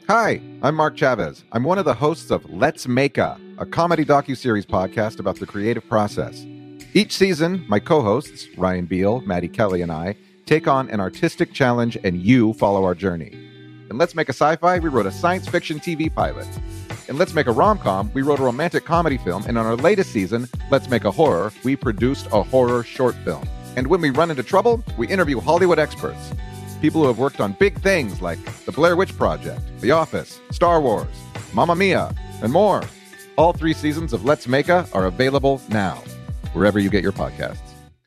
Hi, I'm Mark Chavez. I'm one of the hosts of Let's Make a comedy docuseries podcast about the creative process. Each season, my co-hosts, Ryan Beal, Maddie Kelly, and I, take on an artistic challenge and you follow our journey. In Let's Make a Sci-Fi, we wrote a science fiction TV pilot. In Let's Make a Rom-Com, we wrote a romantic comedy film. And on our latest season, Let's Make a Horror, we produced a horror short film. And when we run into trouble, we interview Hollywood experts. People who have worked on big things like The Blair Witch Project, The Office, Star Wars, Mamma Mia, and more. All 3 seasons of Let's Make a are available now, wherever you get your podcasts.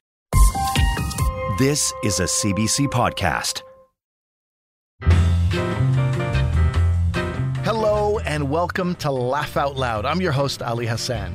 This is a CBC podcast. Hello and welcome to Laugh Out Loud. I'm your host, Ali Hassan.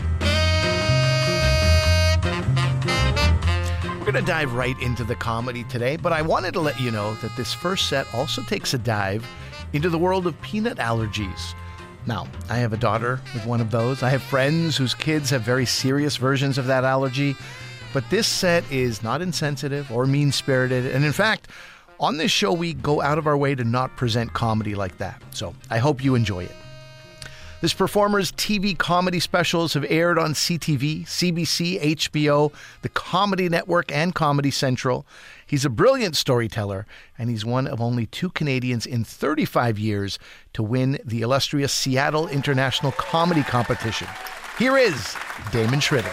We're going to dive right into the comedy today, but I wanted to let you know that this first set also takes a dive into the world of peanut allergies. Now, I have a daughter with one of those. I have friends whose kids have very serious versions of that allergy, but this set is not insensitive or mean-spirited, and in fact, on this show, we go out of our way to not present comedy like that. So I hope you enjoy it. This performer's TV comedy specials have aired on CTV, CBC, HBO, the Comedy Network, and Comedy Central. He's a brilliant storyteller, and he's one of only 2 Canadians in 35 years to win the illustrious Seattle International Comedy Competition. Here is Damon Schroeder.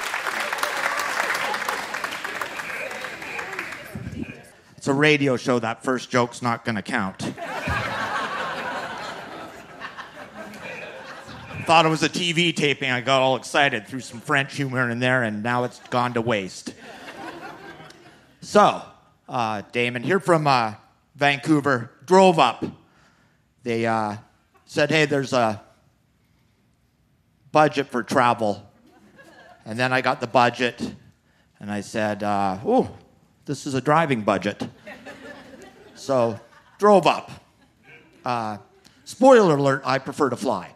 It's a radio show. That first joke's not going to count. Thought it was a TV taping. I got all excited, threw some French humor in there, and now it's gone to waste. So, Damon, here from Vancouver, drove up. They said, hey, there's a budget for travel. And then I got the budget, and I said, this is a driving budget. So, drove up. Spoiler alert, I prefer to fly.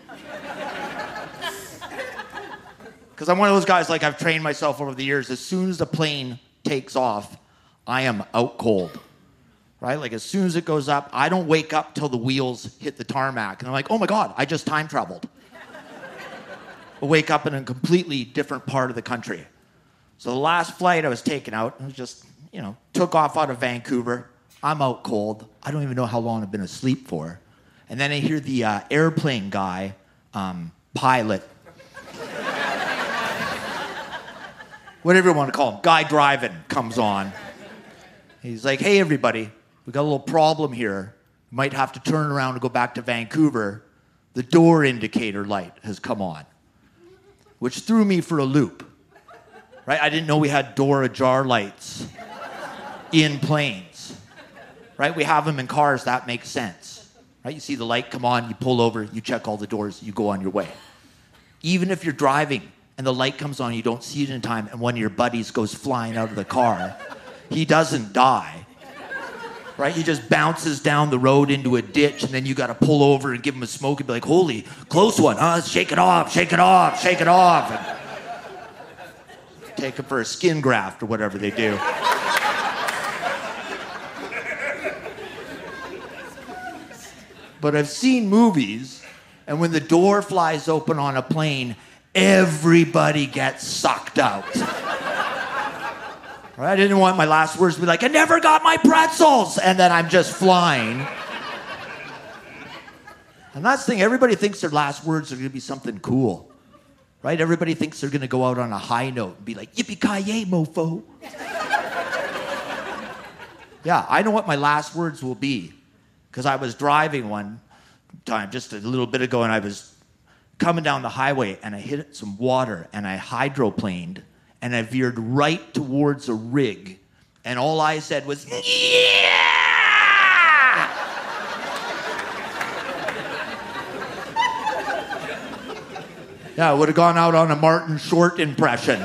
Because I'm one of those guys, like I've trained myself over the years, as soon as the plane takes off, I am out cold, right? Like as soon as it goes up, I don't wake up till the wheels hit the tarmac. And I'm like, oh my God, I just time traveled. I wake up in a completely different part of the country. So the last flight I was taken out, I was just, took off out of Vancouver. I'm out cold. I don't even know how long I've been asleep for. And then I hear the airplane guy, pilot, whatever you want to call him, guy driving, comes on. He's like, hey, everybody, we got a little problem here. We might have to turn around and go back to Vancouver. The door indicator light has come on, which threw me for a loop, right? I didn't know we had door ajar lights in planes, right? We have them in cars. That makes sense, right? You see the light come on, you pull over, you check all the doors, you go on your way. Even if you're driving and the light comes on, you don't see it in time, and one of your buddies goes flying out of the car, he doesn't die, right? He just bounces down the road into a ditch, and then you got to pull over and give him a smoke and be like, holy, close one, huh? Shake it off, shake it off, shake it off. And take him for a skin graft or whatever they do. But I've seen movies, and when the door flies open on a plane, everybody gets sucked out. Right? I didn't want my last words to be like, I never got my pretzels, and then I'm just flying. And that's the thing, everybody thinks their last words are going to be something cool. Right? Everybody thinks they're going to go out on a high note and be like, yippee-ki-yay, mofo. Yeah, I know what my last words will be. Because I was driving one time, just a little bit ago, and I was coming down the highway, and I hit some water, and I hydroplaned, and I veered right towards a rig, and all I said was, yeah! Yeah, I would have gone out on a Martin Short impression.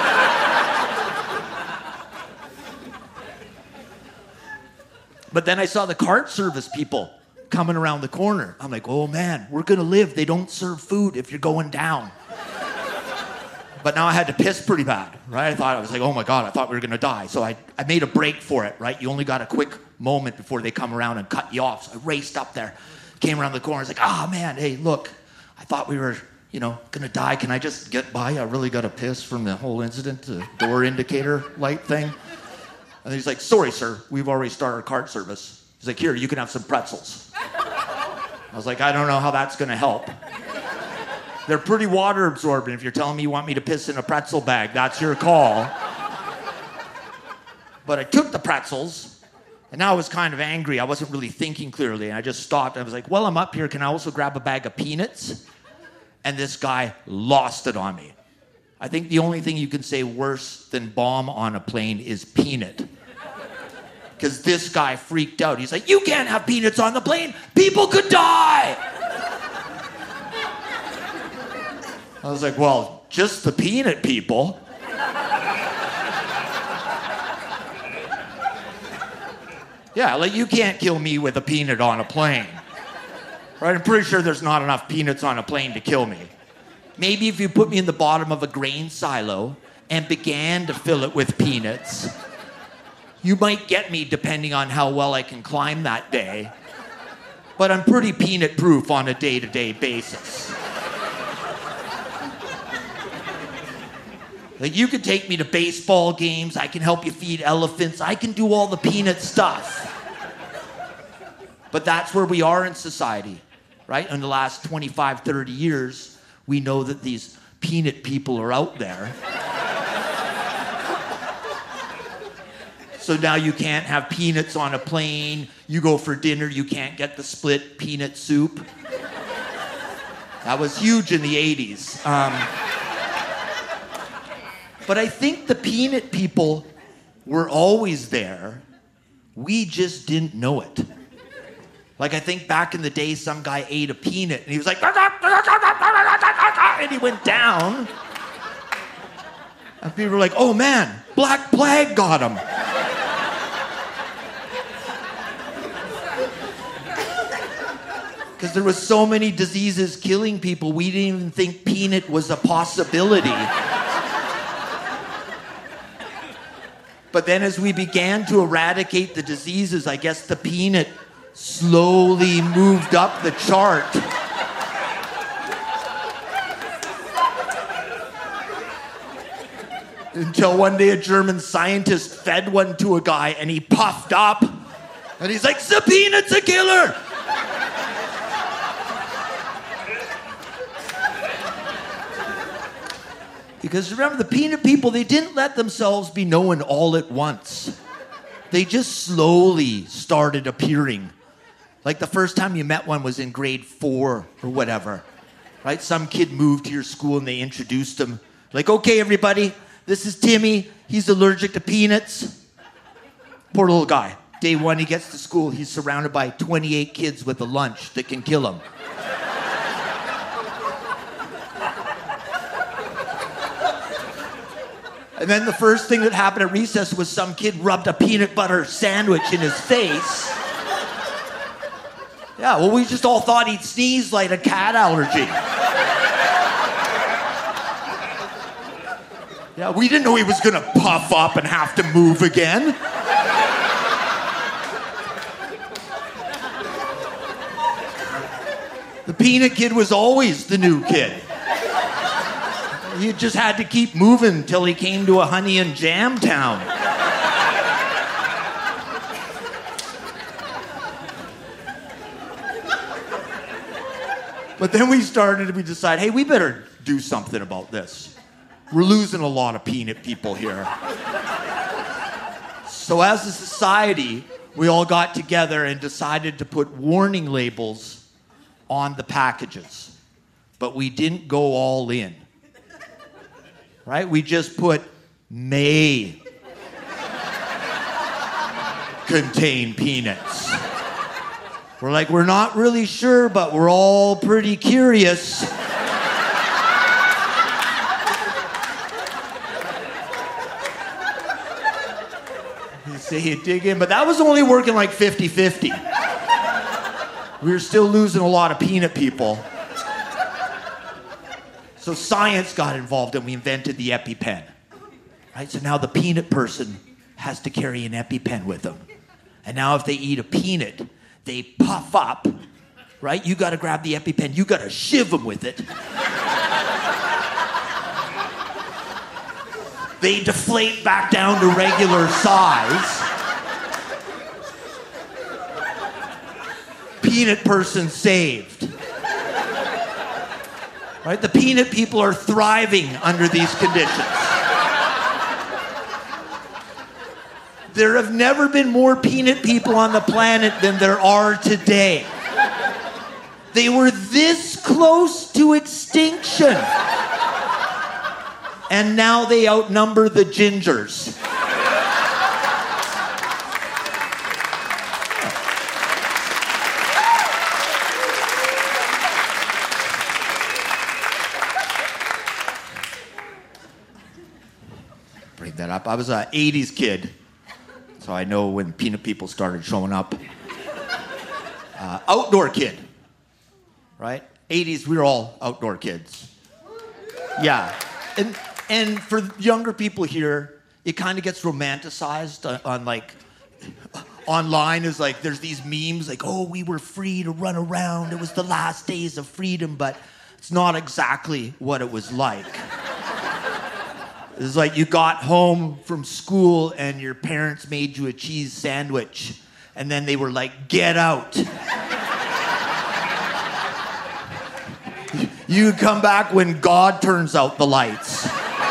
But then I saw the cart service people coming around the corner. I'm like, oh man, we're gonna live. They don't serve food if you're going down. But now I had to piss pretty bad, right? I was like, oh my God, I thought we were gonna die. So I made a break for it, right? You only got a quick moment before they come around and cut you off. So I raced up there. came around the corner. He's like, "Ah, man, hey, look, I thought we were, gonna die. Can I just get by? I really got to piss from the whole incident, the door indicator light thing." And he's like, "Sorry, sir, we've already started our cart service." He's like, "Here, you can have some pretzels." I was like, "I don't know how that's gonna help. They're pretty water absorbent. If you're telling me you want me to piss in a pretzel bag, that's your call." But I took the pretzels, and now I was kind of angry. I wasn't really thinking clearly, and I just stopped. I was like, "Well, I'm up here. Can I also grab a bag of peanuts?" And this guy lost it on me. I think the only thing you can say worse than bomb on a plane is peanut. Because this guy freaked out. He's like, "You can't have peanuts on the plane. People could die." I was like, "Well, just the peanut people." Yeah, like you can't kill me with a peanut on a plane. Right? I'm pretty sure there's not enough peanuts on a plane to kill me. Maybe if you put me in the bottom of a grain silo and began to fill it with peanuts, you might get me depending on how well I can climb that day. But I'm pretty peanut proof on a day-to-day basis. Like you could take me to baseball games, I can help you feed elephants, I can do all the peanut stuff. But that's where we are in society, right? In the last 25, 30 years, we know that these peanut people are out there. So now you can't have peanuts on a plane. You go for dinner, you can't get the split peanut soup. That was huge in the 80s. But I think the peanut people were always there. We just didn't know it. Like I think back in the day, some guy ate a peanut and he was like, and he went down. And people were like, "Oh man, Black Plague got him." Because there was so many diseases killing people, we didn't even think peanut was a possibility. But then as we began to eradicate the diseases, I guess the peanut slowly moved up the chart. Until one day a German scientist fed one to a guy and he puffed up. And he's like, "The peanut's a killer!" Because remember, the peanut people, they didn't let themselves be known all at once. They just slowly started appearing. Like the first time you met one was in grade 4 or whatever, right? Some kid moved to your school and they introduced him. Like, "Okay, everybody, this is Timmy. He's allergic to peanuts." Poor little guy. Day 1, he gets to school. He's surrounded by 28 kids with a lunch that can kill him. And then the first thing that happened at recess was some kid rubbed a peanut butter sandwich in his face. Yeah, well, we just all thought he'd sneeze like a cat allergy. Yeah, we didn't know he was gonna puff up and have to move again. The peanut kid was always the new kid. You just had to keep moving till he came to a honey and jam town. But then we decided, hey, we better do something about this. We're losing a lot of peanut people here. So as a society, we all got together and decided to put warning labels on the packages. But we didn't go all in. Right? We just put may contain peanuts. We're like, we're not really sure, but we're all pretty curious. You say you dig in, but that was only working like 50-50. We were still losing a lot of peanut people. So science got involved and we invented the EpiPen. Right? So now the peanut person has to carry an EpiPen with them. And now if they eat a peanut, they puff up, right? You got to grab the EpiPen. You got to shiv them with it. They deflate back down to regular size. Peanut person saved. Right? The peanut people are thriving under these conditions. There have never been more peanut people on the planet than there are today. They were this close to extinction. And now they outnumber the gingers. Bring that up. I was an 80s kid, so I know when peanut people started showing up. Outdoor kid, right? 80s, we were all outdoor kids. Yeah. And for younger people here, it kind of gets romanticized on like, online is like, there's these memes like, oh, we were free to run around. It was the last days of freedom, but it's not exactly what it was like. It's like you got home from school and your parents made you a cheese sandwich, and then they were like, get out. You come back when God turns out the lights.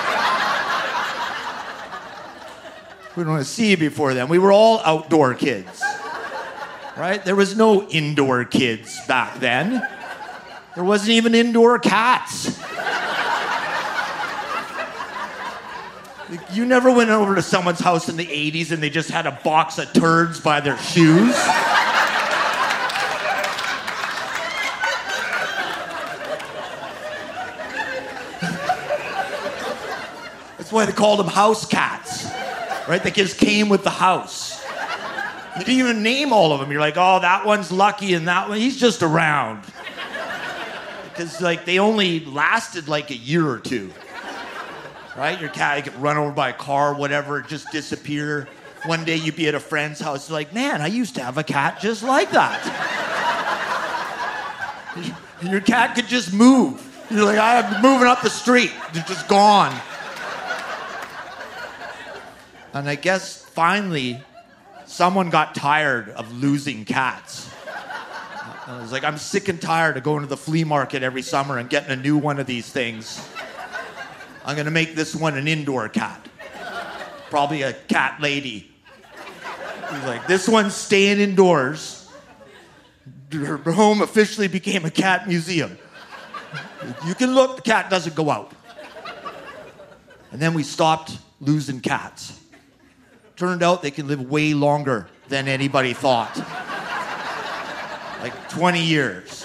We don't want to see you before then. We were all outdoor kids, right? There was no indoor kids back then. There wasn't even indoor cats. You never went over to someone's house in the 80s and they just had a box of turds by their shoes? That's why they called them house cats. Right? They just came with the house. You didn't even name all of them. You're like, oh, that one's lucky and that one, he's just around. Because, like, they only lasted like a year or two. Right? Your cat, you get run over by a car, whatever, just disappear. One day you'd be at a friend's house, like, man, I used to have a cat just like that. Your cat could just move. You're like, I'm moving up the street. They're just gone. And I guess finally, someone got tired of losing cats. I was like, I'm sick and tired of going to the flea market every summer and getting a new one of these things. I'm gonna make this one an indoor cat. Probably a cat lady. He's like, this one's staying indoors. Her home officially became a cat museum. You can look, the cat doesn't go out. And then we stopped losing cats. Turned out they can live way longer than anybody thought. Like 20 years.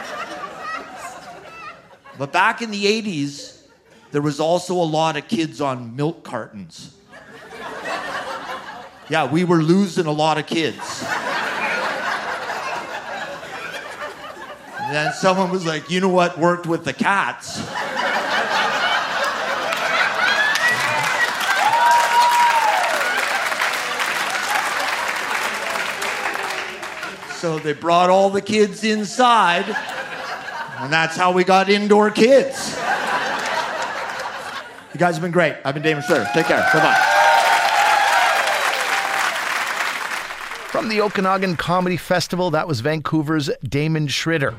But back in the 80s, there was also a lot of kids on milk cartons. Yeah, we were losing a lot of kids. And then someone was like, you know what worked with the cats? So they brought all the kids inside, and that's how we got indoor kids. You guys have been great. I've been Damon Schroeder. Take care. Bye-bye. From the Okanagan Comedy Festival, that was Vancouver's Damon Schroeder.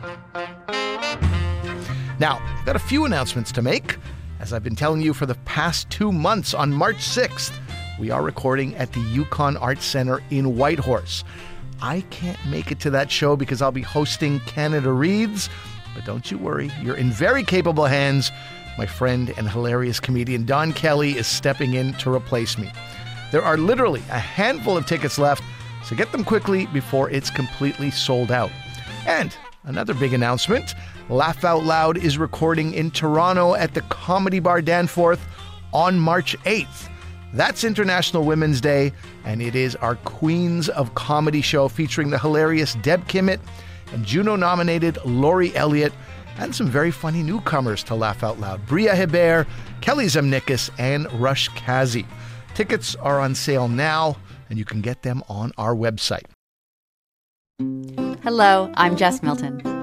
Now, I've got a few announcements to make. As I've been telling you for the past 2 months, on March 6th, we are recording at the Yukon Arts Centre in Whitehorse. I can't make it to that show because I'll be hosting Canada Reads, but don't you worry, you're in very capable hands. My friend and hilarious comedian Don Kelly is stepping in to replace me. There are literally a handful of tickets left, so get them quickly before it's completely sold out. And another big announcement, Laugh Out Loud is recording in Toronto at the Comedy Bar Danforth on March 8th. That's International Women's Day, and it is our Queens of Comedy show featuring the hilarious Deb Kimmett and Juno-nominated Laurie Elliott, and some very funny newcomers to Laugh Out Loud, Bria Hebert, Kelly Zemnikas, and Rush Kazi. Tickets are on sale now, and you can get them on our website. Hello, I'm Jess Milton.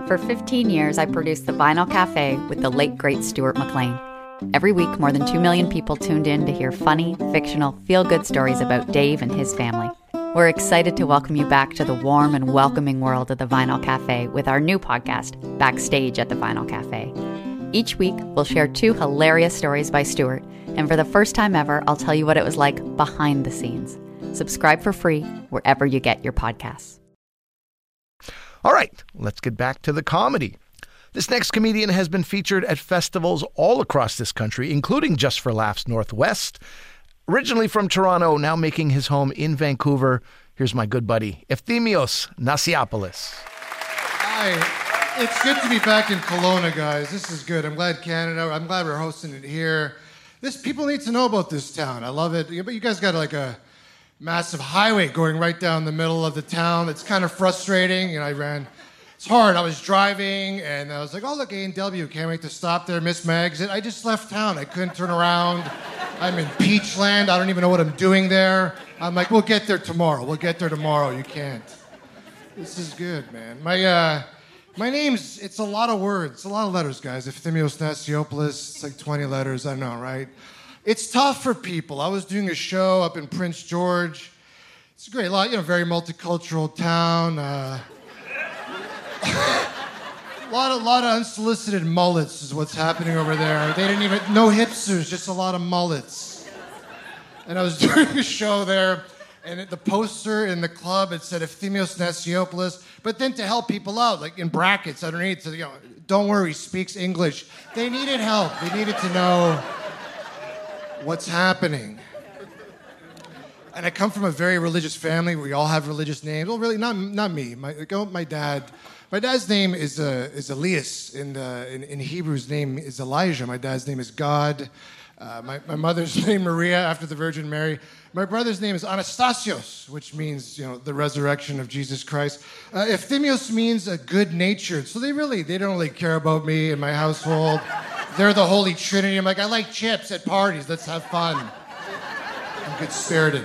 For 15 years, I produced The Vinyl Cafe with the late, great Stuart McLean. Every week, more than 2 million people tuned in to hear funny, fictional, feel-good stories about Dave and his family. We're excited to welcome you back to the warm and welcoming world of The Vinyl Cafe with our new podcast, Backstage at The Vinyl Cafe. Each week, we'll share 2 hilarious stories by Stuart, and for the first time ever, I'll tell you what it was like behind the scenes. Subscribe for free wherever you get your podcasts. All right, let's get back to the comedy. This next comedian has been featured at festivals all across this country, including Just for Laughs Northwest. Originally from Toronto, now making his home in Vancouver, here's my good buddy, Efthymios Nasiopoulos. Hi, it's good to be back in Kelowna, guys. This is good. I'm glad we're hosting it here. People need to know about this town. I love it. But you guys got like a massive highway going right down the middle of the town. It's kind of frustrating. It's hard. I was driving and I was like, oh, look, A&W, can't wait to stop there, miss my exit. I just left town. I couldn't turn around. I'm in Peachland. I don't even know what I'm doing there. I'm like, we'll get there tomorrow. You can't. This is good, man. My name's, it's a lot of words, a lot of letters, guys. Efthymios Nasiopoulos, it's like 20 letters, I know, right? It's tough for people. I was doing a show up in Prince George. It's a great lot, very multicultural town. A lot of unsolicited mullets is what's happening over there. They didn't even, no hipsters, just a lot of mullets. And I was doing a show there, and the poster in the club, it said Efthymios Nasiopoulos, but then to help people out, like in brackets underneath, so, don't worry, he speaks English. They needed help. They needed to know what's happening. And I come from a very religious family. We all have religious names. Well, really, not me. My dad's name is Elias. In Hebrew, his name is Elijah. My dad's name is God. My mother's name Maria, after the Virgin Mary. My brother's name is Anastasios, which means, the resurrection of Jesus Christ. Efthymios means good-natured. So they don't really care about me and my household. They're the Holy Trinity. I'm like, I like chips at parties. Let's have fun. I'm good-spirited.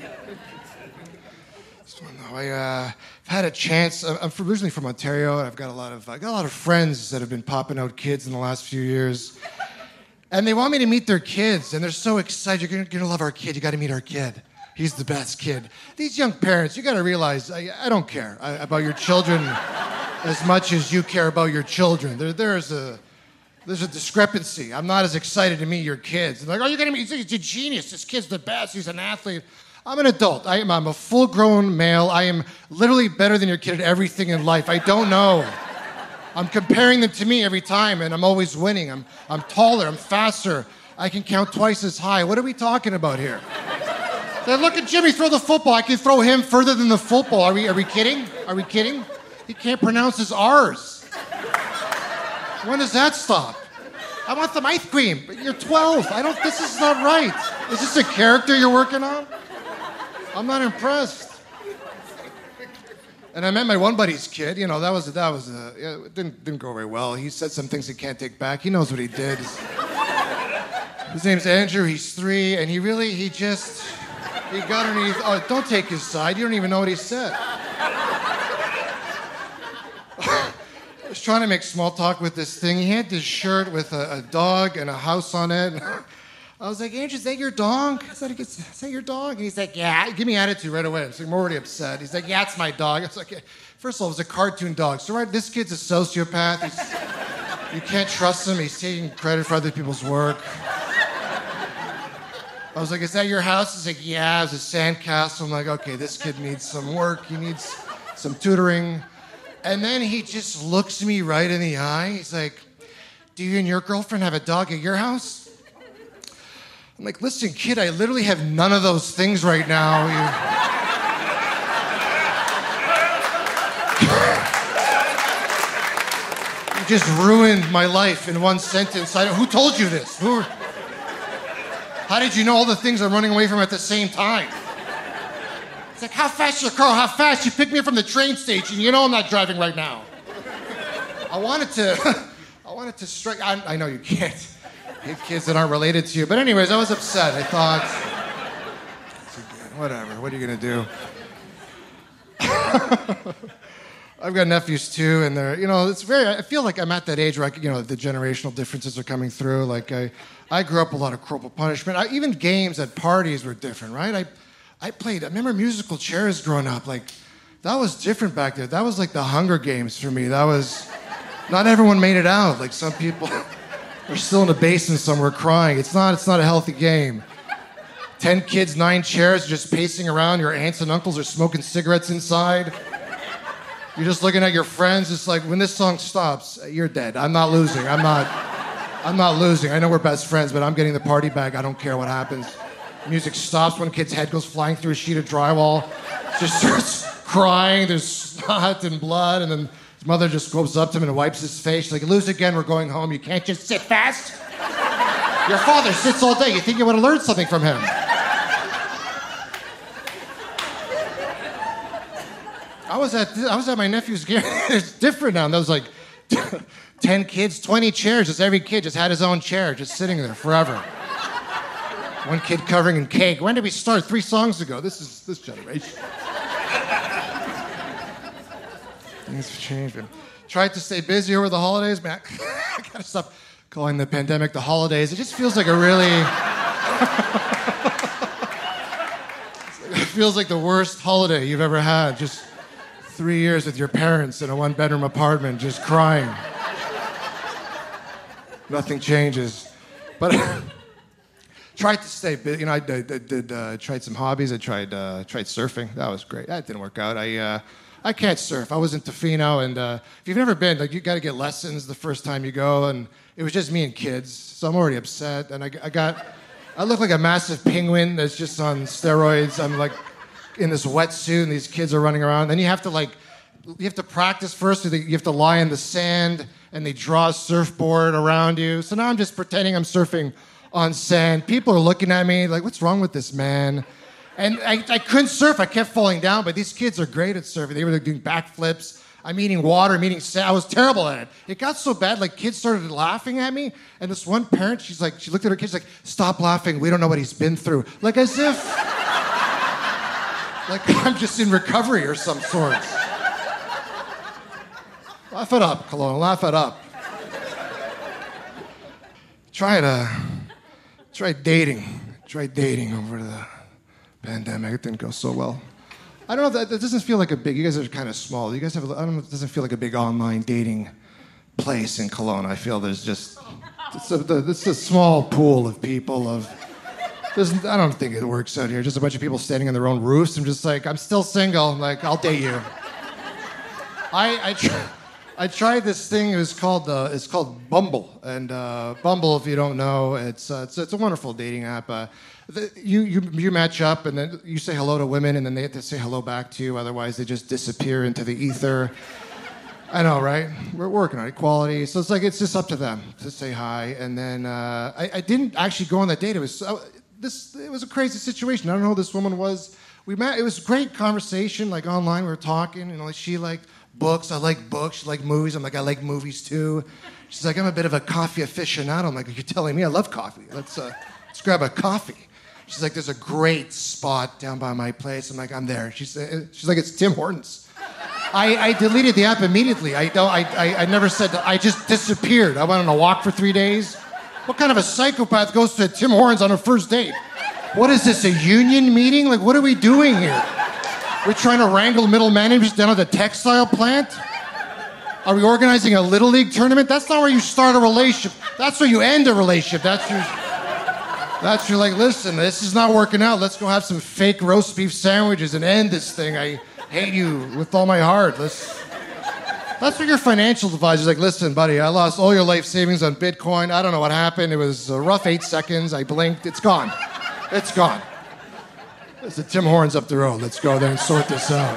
I've had a chance. I'm originally from Ontario, and I've got a lot of friends that have been popping out kids in the last few years. And they want me to meet their kids, and they're so excited. You're gonna love our kid. You got to meet our kid. He's the best kid. These young parents, you got to realize, I don't care about your children as much as you care about your children. There's a discrepancy. I'm not as excited to meet your kids. And they're like, oh, you're gonna meet? He's a genius. This kid's the best. He's an athlete. I'm an adult. I'm a full-grown male. I am literally better than your kid at everything in life. I don't know. I'm comparing them to me every time, and I'm always winning. I'm taller. I'm faster. I can count twice as high. What are we talking about here? They look at Jimmy throw the football. I can throw him further than the football. Are we kidding? Are we kidding? He can't pronounce his R's. When does that stop? I want some ice cream. But you're 12. This is not right. Is this a character you're working on? I'm not impressed. And I met my one buddy's kid. It didn't go very well. He said some things he can't take back. He knows what he did. His name's Andrew. He's 3, and he got underneath. Oh, don't take his side. You don't even know what he said. I was trying to make small talk with this thing. He had this shirt with a dog and a house on it. I was like, Andrew, is that your dog? Is that your dog? And he's like, yeah. Give me attitude right away. I'm already upset. He's like, yeah, it's my dog. I was like, first of all, it was a cartoon dog. So right, this kid's a sociopath. You can't trust him. He's taking credit for other people's work. I was like, is that your house? He's like, yeah, it's a sandcastle. I'm like, okay, this kid needs some work. He needs some tutoring. And then he just looks me right in the eye. He's like, do you and your girlfriend have a dog at your house? I'm like, listen, kid, I literally have none of those things right now. You just ruined my life in one sentence. Who told you this? How did you know all the things I'm running away from at the same time? It's like, how fast your car? How fast? You picked me up from the train station. You know I'm not driving right now. I wanted to strike. I know you can't hit kids that aren't related to you. But anyways, I was upset. I thought, whatever. What are you going to do? I've got nephews too, and they're, it's very. I feel like I'm at that age where the generational differences are coming through. Like I grew up a lot of corporal punishment. Even games at parties were different, right? I remember musical chairs growing up. Like that was different back there. That was like the Hunger Games for me. That was. Not everyone made it out. Like some people are still in the basement somewhere crying. It's not a healthy game. 10 kids, 9 chairs, just pacing around. Your aunts and uncles are smoking cigarettes inside. You're just looking at your friends. It's like, when this song stops, you're dead. I'm not losing. I'm not losing. I know we're best friends, but I'm getting the party back. I don't care what happens. Music stops. One kid's head goes flying through a sheet of drywall. Just starts crying. There's snot and blood. And then his mother just goes up to him and wipes his face. She's like, lose again. We're going home. You can't just sit fast. Your father sits all day. You think you would have learned something from him. I was at my nephew's game. It's different now. And there was like 10 kids, 20 chairs. Just every kid just had his own chair, just sitting there forever. One kid covering in cake. When did we start? 3 songs ago. This is this generation. Things have changed, man. Tried to stay busy over the holidays, man. I gotta stop calling the pandemic the holidays. It just feels like a really. It feels like the worst holiday you've ever had. Just 3 years with your parents in a 1-bedroom apartment, just crying. Nothing changes. But tried to stay busy. I tried some hobbies. I tried surfing. That was great. That didn't work out. I can't surf. I was in Tofino, and if you've never been, you got to get lessons the first time you go, and it was just me and kids, so I'm already upset. And I look like a massive penguin that's just on steroids. I'm like in this wetsuit, and these kids are running around. Then you have to practice first. So you have to lie in the sand, and they draw a surfboard around you. So now I'm just pretending I'm surfing on sand. People are looking at me like, what's wrong with this man? And I couldn't surf. I kept falling down, but these kids are great at surfing. They were doing backflips. I'm eating water, I'm eating sand. I was terrible at it. It got so bad, like kids started laughing at me. And this one parent, she looked at her kids like, stop laughing. We don't know what he's been through. Like as if, like I'm just in recovery or some sort. Laugh it up, Cologne. Laugh it up. Try dating. Try dating over the pandemic. It didn't go so well. I don't know, that doesn't feel like you guys are kind of small. You guys have, I don't know, it doesn't feel like a big online dating place in Cologne. I feel there's just, it's a small pool of people I don't think it works out here. Just a bunch of people standing on their own roofs. I'm just like, I'm still single. Like, I'll date you. I tried this thing. It's called Bumble, and Bumble, if you don't know, it's a wonderful dating app. You match up, and then you say hello to women, and then they have to say hello back to you. Otherwise, they just disappear into the ether. I know, right? We're working on equality, so it's just up to them to say hi. And then I didn't actually go on that date. It was a crazy situation. I don't know who this woman was. We met. It was a great conversation. Like online, we were talking. She liked books. I like books. She liked movies. I'm like, I like movies too. She's like, I'm a bit of a coffee aficionado. I'm like, you're telling me I love coffee. Let's grab a coffee. She's like, there's a great spot down by my place. I'm like, I'm there. She's like, it's Tim Hortons. I deleted the app immediately. I never said that. I just disappeared. I went on a walk for 3 days. What kind of a psychopath goes to Tim Hortons on a first date? What is this, a union meeting? Like, what are we doing here? We're trying to wrangle middle managers down at the textile plant? Are we organizing a Little League tournament? That's not where you start a relationship. That's where you end a relationship. You're like, listen, this is not working out. Let's go have some fake roast beef sandwiches and end this thing. I hate you with all my heart. That's what your financial advisor's like, listen, buddy, I lost all your life savings on Bitcoin. I don't know what happened. It was a rough 8 seconds. I blinked. It's gone. It's gone. There's the Tim Hortons up the road. Let's go there and sort this out.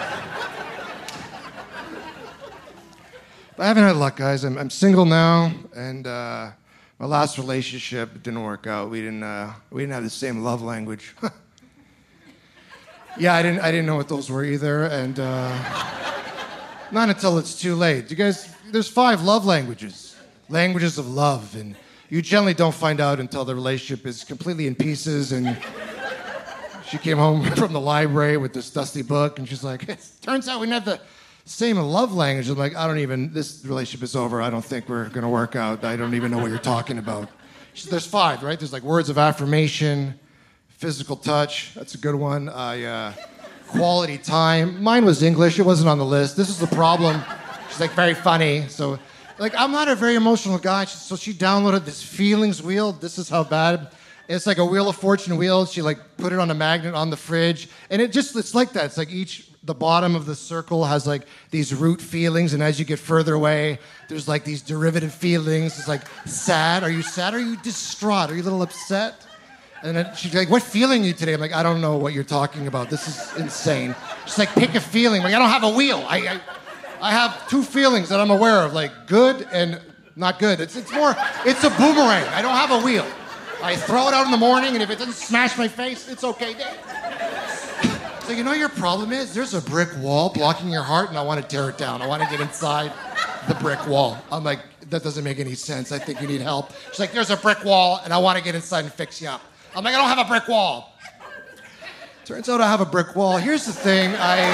But I haven't had luck, guys. I'm single now, and my last relationship didn't work out. We didn't have the same love language. Yeah, I didn't know what those were either, and not until it's too late. You guys, there's 5 love languages of love, and you generally don't find out until the relationship is completely in pieces. And she came home from the library with this dusty book, and she's like, it turns out we didn't have the Same love language. I'm like, this relationship is over. I don't think we're going to work out. I don't even know what you're talking about. There's 5, right? There's like words of affirmation, physical touch. That's a good one. Quality time. Mine was English. It wasn't on the list. This is the problem. She's like, very funny. So, like, I'm not a very emotional guy. So she downloaded this feelings wheel. This is how bad. It's like a Wheel of Fortune wheel. She like put it on a magnet on the fridge. And it's like that. It's like the bottom of the circle has like these root feelings. And as you get further away, there's like these derivative feelings. It's like sad. Are you sad? Are you distraught? Are you a little upset? And then she's like, what feeling are you today? I'm like, I don't know what you're talking about. This is insane. She's like, pick a feeling. I'm like, I don't have a wheel. I have 2 feelings that I'm aware of, like good and not good. It's a boomerang. I don't have a wheel. I throw it out in the morning, and if it doesn't smash my face, it's okay. So you know your problem is? There's a brick wall blocking your heart, and I want to tear it down. I want to get inside the brick wall. I'm like, that doesn't make any sense. I think you need help. She's like, there's a brick wall, and I want to get inside and fix you up. I'm like, I don't have a brick wall. Turns out I have a brick wall. Here's the thing,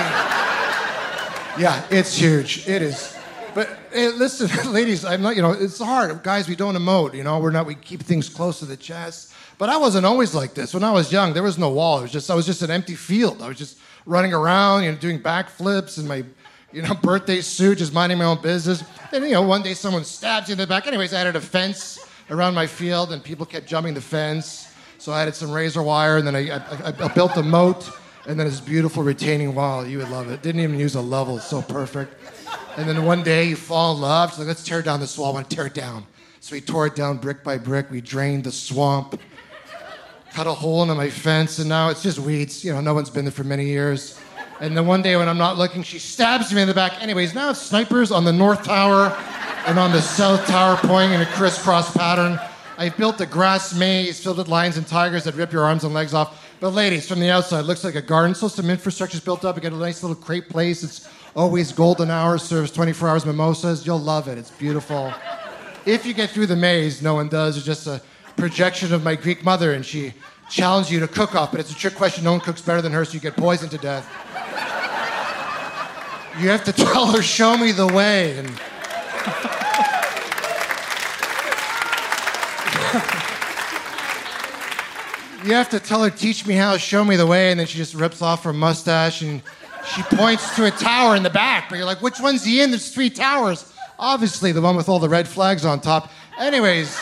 yeah, it's huge. It is. But hey, listen, ladies, I'm not, it's hard. Guys, we don't emote, we keep things close to the chest. But I wasn't always like this. When I was young, there was no wall. I was just an empty field. I was just running around, doing backflips in my, birthday suit, just minding my own business. And, one day someone stabs you in the back. Anyways, I added a fence around my field, and people kept jumping the fence. So I added some razor wire, and then I built a moat, and then this beautiful retaining wall. You would love it. Didn't even use a level. It's so perfect. And then one day you fall in love. She's like, let's tear down this wall. I want to tear it down. So we tore it down brick by brick. We drained the swamp, cut a hole into my fence, and now it's just weeds. No one's been there for many years. And then one day when I'm not looking, she stabs me in the back. Anyways, now it's snipers on the north tower and on the south tower pointing in a crisscross pattern. I built a grass maze filled with lions and tigers that rip your arms and legs off. But ladies, from the outside, it looks like a garden. So some infrastructure's built up. We got a nice little crepe place. It's always golden hours, serves 24 hours mimosas. You'll love it. It's beautiful. If you get through the maze, no one does. It's just a projection of my Greek mother, and she challenged you to cook off. But it's a trick question. No one cooks better than her, so you get poisoned to death. You have to tell her, show me the way. And you have to tell her, teach me how, show me the way, and then she just rips off her mustache and she points to a tower in the back. But you're like, which one's he in? There's 3 towers. Obviously, the one with all the red flags on top. Anyways,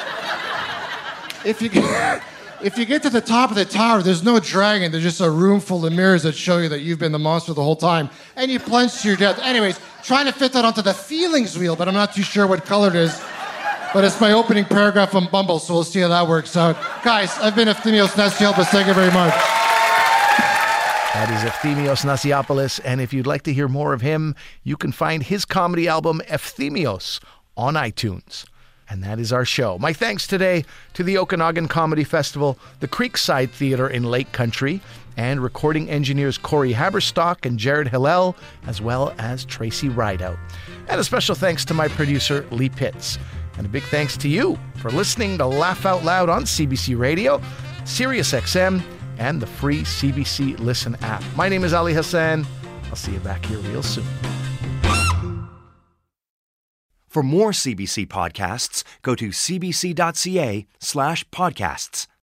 if you get to the top of the tower, there's no dragon. There's just a room full of mirrors that show you that you've been the monster the whole time. And you plunge to your death. Anyways, trying to fit that onto the feelings wheel, but I'm not too sure what color it is. But it's my opening paragraph on Bumble, so we'll see how that works out. Guys, I've been Efthymios Nasiopoulos. Thank you very much. That is Efthymios Nasiopoulos, and if you'd like to hear more of him, you can find his comedy album, Efthymios, on iTunes. And that is our show. My thanks today to the Okanagan Comedy Festival, the Creekside Theatre in Lake Country, and recording engineers Corey Haberstock and Jared Hillel, as well as Tracy Rideout. And a special thanks to my producer, Lee Pitts. And a big thanks to you for listening to Laugh Out Loud on CBC Radio, Sirius XM, and the free CBC Listen app. My name is Ali Hassan. I'll see you back here real soon. For more CBC podcasts, go to cbc.ca/podcasts.